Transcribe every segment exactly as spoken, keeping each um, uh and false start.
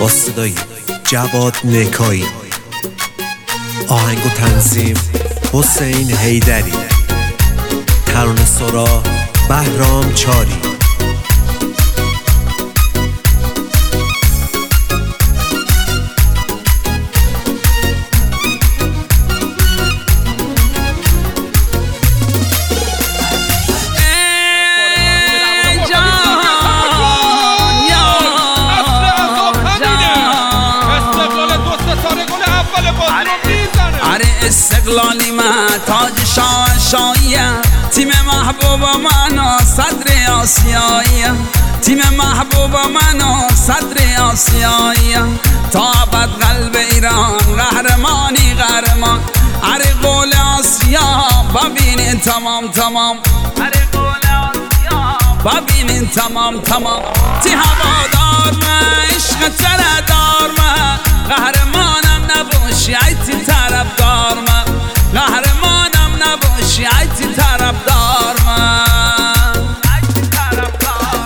با صدای جواد نکایی، آهنگ و تنظیم حسین حیدری، ترانه سرا بهرام چاری. استقلالی من تاج شاه شاهیم، تیم محبوب من و صدر آسیاییم، تیم محبوب من و صدر آسیاییم، تا ابد قلب ایران قهرمانی قهرمان. هر قول آسیا ببینین تمام تمام، هر قول آسیا ببینین تمام تمام. تی هوادار من عشق تردار من، قهرمانم نباشی ای تی طرفدار من، قهرمانم نباشی ای تی طرفدار من، ای تی طرفدار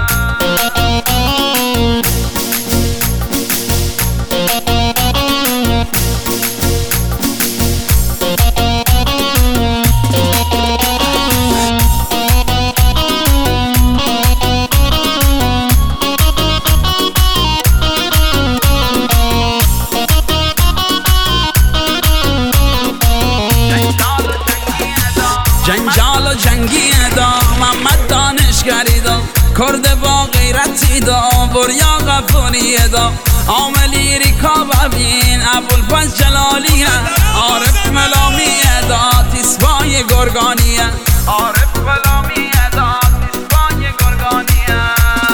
جنجال و جنگی دا محمد دانشگری دا، کرد با غیرتی دا، بریا غفوری دا، عاملی ریکا ببین ابوالفضل جلالیه، عارف ملامیه دا تیسبای گرگانیه، عارف ملامیه دا تیسبای گرگانیه.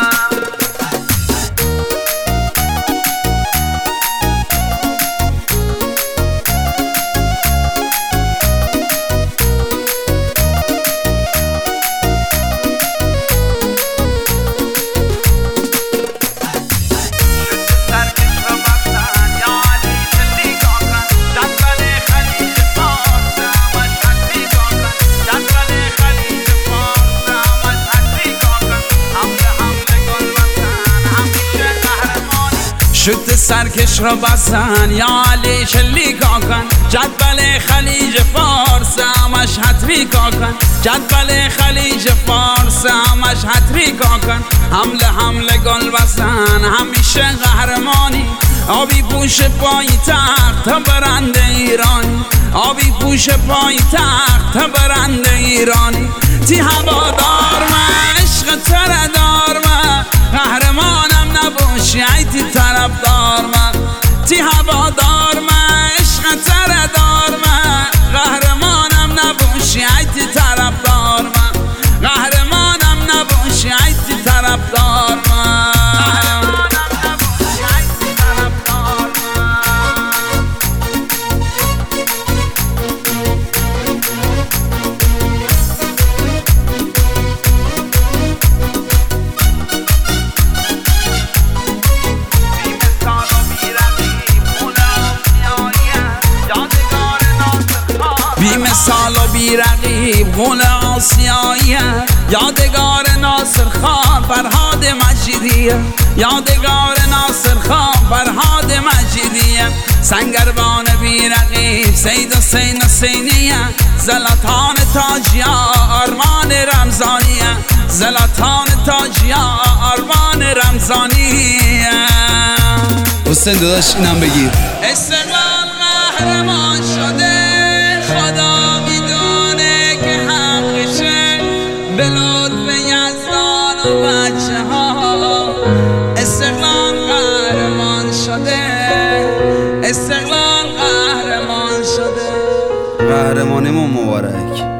شد سرکش را بزن یا علی شلیکا کن، جدول خلیج فارس همش حتریکا کن، جدول خلیج فارس همش حتریکا کن. حمله حمله گل بزن همیشه قهرمانی، آبی پوش پای تخت برنده ایرانی، آبی پوش پای تخت برنده ایرانی. تی هوادار من عشق تردار من، قهرمانم نباشی ای تی طرفدار من، تی هوادار من عشق تردار من، قهرمانم نباشی ای تی طرفدار من، قهرمانم نباشی ای تی طرفدار من. بی‌مثال و بی‌رقیب غول آسیاییه، یادگار ناصر خان فرهاد مجیدیه، یادگار ناصر خان فرهاد مجیدیه. سنگربان بی‌رقیب سید حسین حسینیه، زلطان تاجیا آرمان رمضانیه، زلطان تاجیا آرمان رمضانیه. حسین داداش اینم بگیر. استقلال قهرمان شده، خدا میدونه که حقشه، به لطف یزدان و بچه ها استقلال قهرمان شده، استقلال قهرمان شده. قهرمانیمون مبارک.